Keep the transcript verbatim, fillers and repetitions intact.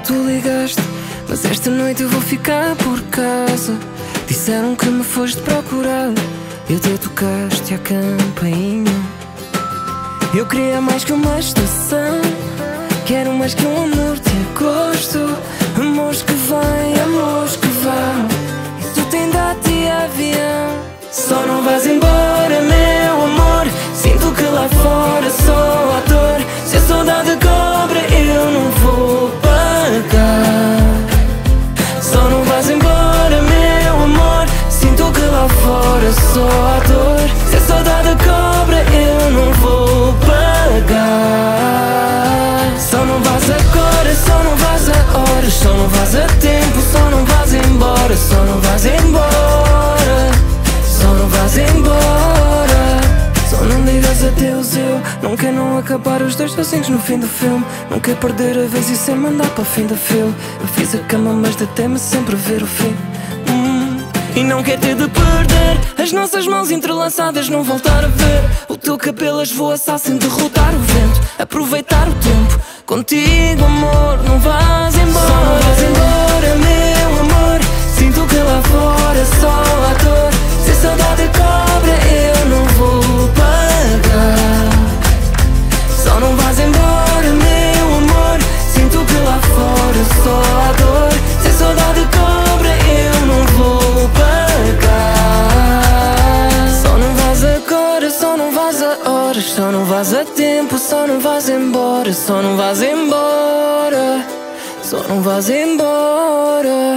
tu ligaste, mas esta noite eu vou ficar por casa. Disseram que me foste procurar e até tocaste a campainha. Eu queria mais que uma estação, quero mais que um amor de agosto. Amores que vêm, amores que vão, isso tem data e avião. Só não vais embora, meu amor, sinto que lá fora só há dor. Se a saudade cobra eu não vou pagar. Só não vais embora, meu amor, sinto que lá fora só há dor. Se a saudade cobra eu não vou pagar. Só não vais agora, só não vais a horas, só não vais a tempo, só não vais embora, só não vais embora, só não vais embora. Só não digas adeus, eu não quero não acabar os dois sozinhos no fim do filme. Não quero perder a vez e sem mandar para o fim da fila. Eu fiz a cama mas detém-me sempre a ver o fim. hum. E não quero ter de perder as nossas mãos entrelaçadas, não voltar a ver o teu cabelo a esvoaçar sem derrotar o vento. Aproveitar o tempo contigo, amor, não vás embora. Só não vais embora, meu amor, sinto que lá fora só há dor. Se a saudade cobra eu não vou pagar. Só não vais embora, meu amor, sinto que lá fora só há dor. Se a saudade cobra eu não vou pagar. Só não vais agora, só não vais a horas, só não vais a tempo, só não vais embora, só não vais embora, só não vais embora.